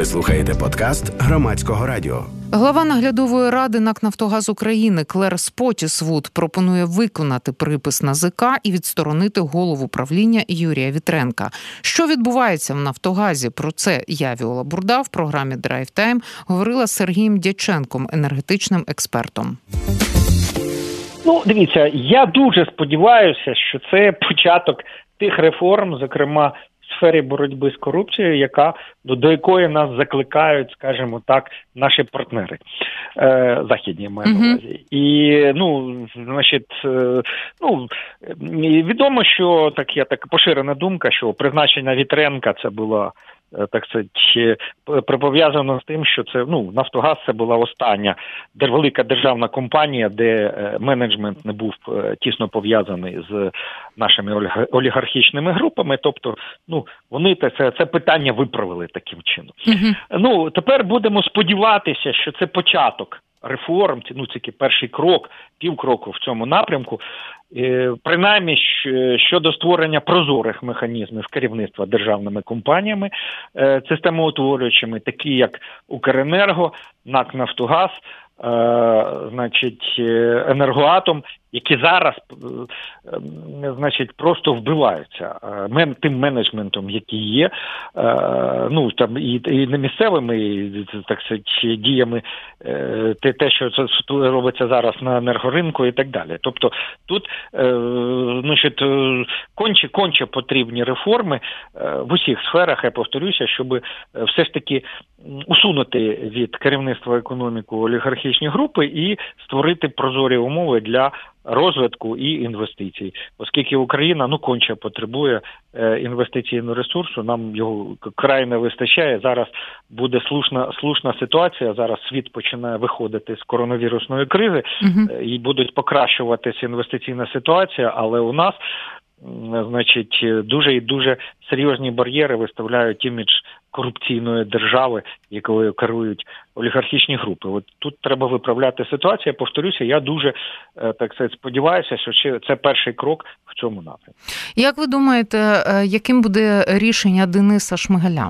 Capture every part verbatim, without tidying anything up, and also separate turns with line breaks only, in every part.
Ви слухаєте подкаст Громадського радіо.
Глава наглядової ради НАК «Нафтогаз України» Клер Спотісвуд пропонує виконати припис НАЗК і відсторонити голову правління Юрія Вітренка. Що відбувається в «Нафтогазі»? Про це я, Віола Бурда, в програмі «Драйв Тайм» говорила з Сергієм Дяченком, енергетичним експертом.
Ну, дивіться, я дуже сподіваюся, що це початок тих реформ, зокрема, в сфері боротьби з корупцією, яка, до, до якої нас закликають, скажімо так, наші партнери е, західні, маю на увазі. Uh-huh. І, ну, значить, е, ну, відомо, що так є така поширена думка, що призначення Вітренка це була, так сказати, пов'язано з тим, що це, ну, «Нафтогаз» це була остання велика державна компанія, де менеджмент не був тісно пов'язаний з нашими олігархічними групами, тобто, ну, вони це, це питання виправили таким чином. Uh-huh. Ну, тепер будемо сподіватися, що це початок реформ, ну, це перший крок, півкроку в цьому напрямку, принаймні щодо створення прозорих механізмів керівництва державними компаніями, системоутворюючими, такі як «Укренерго», НАК «Нафтогаз», значить, «Енергоатом», які зараз, значить, просто вбиваються тим менеджментом, який є, ну, там, і, і не місцевими, і, так сказати, діями, те, те, що це робиться зараз на енергоринку і так далі. Тобто тут, значить, конче, конче потрібні реформи в усіх сферах, я повторюся, щоб все ж таки усунути від керівництва економіку олігархічні групи і створити прозорі умови для розвитку і інвестицій. Оскільки Україна, ну, конче потребує е, інвестиційного ресурсу, нам його край не вистачає. Зараз буде слушна, слушна ситуація, зараз світ починає виходити з коронавірусної кризи, угу. е, і будуть покращуватися інвестиційна ситуація, але у нас, значить, дуже і дуже серйозні бар'єри виставляють імідж корупційної держави, якою керують олігархічні групи. От тут треба виправляти ситуацію. Я повторюся, я дуже, так сказати, сподіваюся, що це перший крок в цьому напрямку.
Як ви думаєте, яким буде рішення Дениса Шмигаля?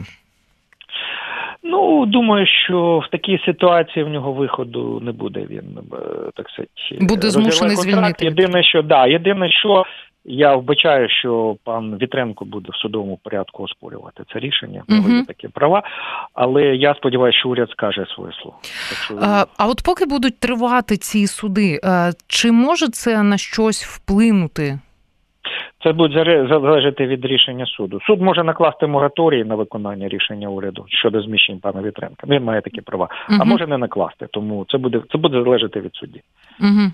Ну, думаю, що в такій ситуації в нього виходу не буде. Він, так сказати,
буде змушений звільнити.
Єдине, що, да, єдине, що я вбачаю, що пан Вітренко буде в судовому порядку оспорювати це рішення, в нього є такі права, але я сподіваюся, що уряд скаже своє слово. Що...
А, а от поки будуть тривати ці суди, чи може це на щось вплинути?
Це буде залежати від рішення суду. Суд може накласти мораторій на виконання рішення уряду щодо зміщень пана Вітренка. Він має такі права. Uh-huh. А може не накласти, тому це буде, це буде залежати від судді.
Uh-huh.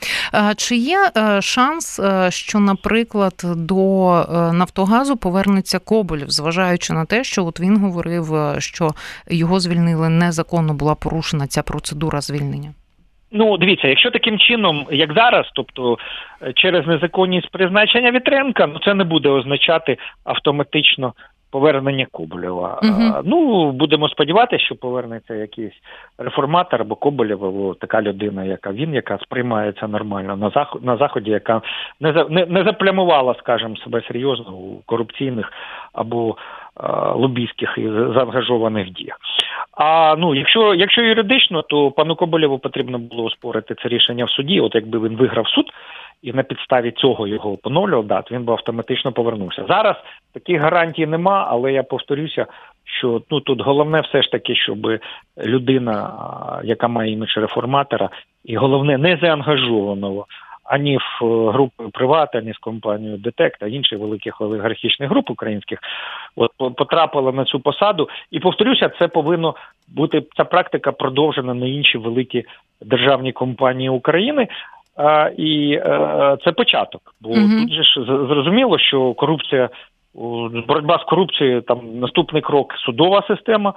Чи є шанс, що, наприклад, до «Нафтогазу» повернеться Коболєв, зважаючи на те, що от він говорив, що його звільнили незаконно, була порушена ця процедура звільнення?
Ну, дивіться, якщо таким чином, як зараз, тобто через незаконність призначення Вітренка, ну, це не буде означати автоматично повернення Коболєва. Uh-huh. Ну, будемо сподіватися, що повернеться якийсь реформатор або Коболєв, або така людина, яка він, яка сприймається нормально на заході, на заході, яка не, за, не, не заплямувала, скажімо, себе серйозно у корупційних або а, лобійських і заангажованих діях. А, ну, якщо, якщо юридично, то пану Коболєву потрібно було оспорити це рішення в суді, от якби він виграв суд, і на підставі цього його поновлював, да, він би автоматично повернувся. Зараз таких гарантій нема, але я повторюся, що, ну, тут головне все ж таки, щоб людина, яка має імідж реформатора, і головне, не заангажованого ані в групу «Приват», ані з компанією «ДТЕК» та інших великих олігархічних груп українських, от, потрапила на цю посаду. І, повторюся, це повинно бути, ця практика продовжена на інші великі державні компанії України. А, і а, це початок, бо uh-huh. тут же ж зрозуміло, що корупція, боротьба з корупцією, там наступний крок судова система,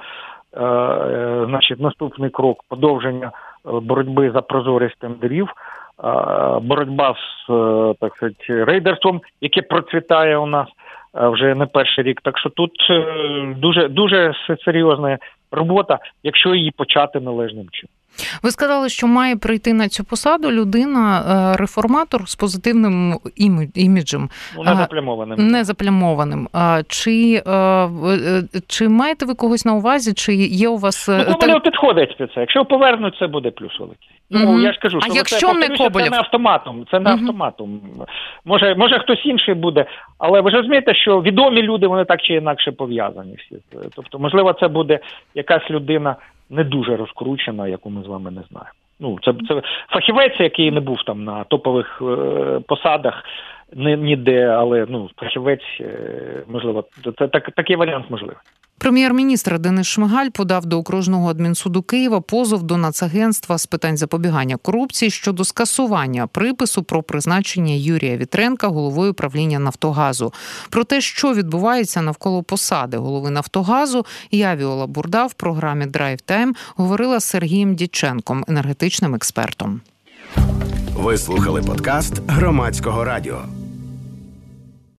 а, значить наступний крок подовження боротьби за прозорість тендерів, а, боротьба з, так сказати, рейдерством, яке процвітає у нас вже не перший рік. Так що тут дуже, дуже серйозна робота, якщо її почати належним чином.
Ви сказали, що має прийти на цю посаду людина-реформатор з позитивним іміджем.
Ну, не заплямованим.
Не заплямованим. Чи, чи маєте ви когось на увазі, чи є у вас...
Ну, Коболєв підходить під це. Якщо повернуть, це буде плюс великий. Ну, угу. я ж кажу, що
а якщо
це,
не Коболєв?
Це не автоматом. Це не угу. автоматом. Може, може хтось інший буде, але ви ж розумієте, що відомі люди, вони так чи інакше пов'язані всі. Тобто, можливо, це буде якась людина не дуже розкручена, яку ми з вами не знаємо. Ну, це, це фахівець, який не був там на топових е, посадах, ні, ніде, але ну, фахівець, е, можливо, це так, такий варіант можливий.
Прем'єр-міністр Денис Шмигаль подав до окружного адмінсуду Києва позов до Нацагентства з питань запобігання корупції щодо скасування припису про призначення Юрія Вітренка головою правління «Нафтогазу». Про те, що відбувається навколо посади голови «Нафтогазу», я, Віола Бурда, в програмі «Драйв Тайм» говорила з Сергієм Дідченком, енергетичним експертом.
Ви слухали подкаст Громадського радіо.